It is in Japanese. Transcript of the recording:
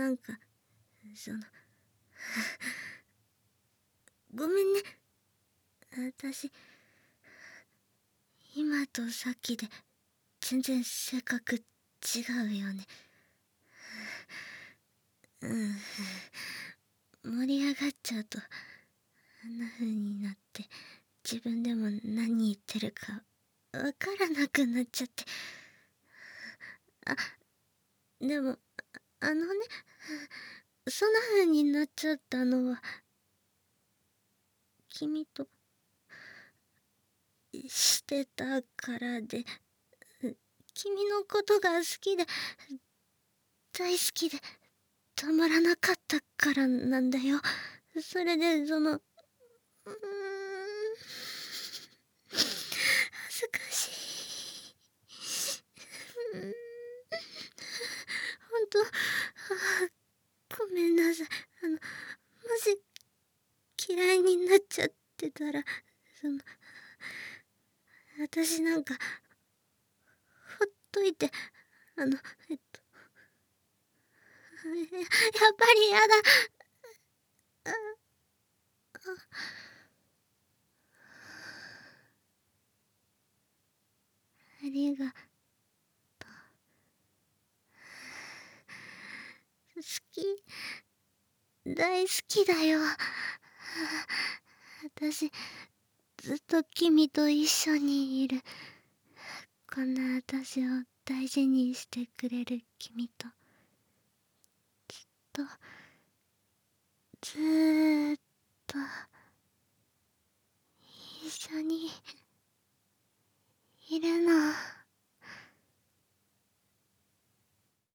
なんか、ごめんね。私、今とさっきで全然性格違うよね。盛り上がっちゃうと、あんな風になって、自分でも何言ってるかわからなくなっちゃって。あ、でも、そんな風になっちゃったのは、君と、してたからで、君のことが好きで、大好きで、たまらなかったからなんだよ。それで、恥ずかしい。ほんと、ごめんなさい。もし、嫌いになっちゃってたら、私なんか、ほっといて、あの、えっと、やっぱりやだ。ありがとう。好き。大好きだよ。私、ずっと君と一緒にいる。こんな私を大事にしてくれる君と、と、ずーっと、一緒に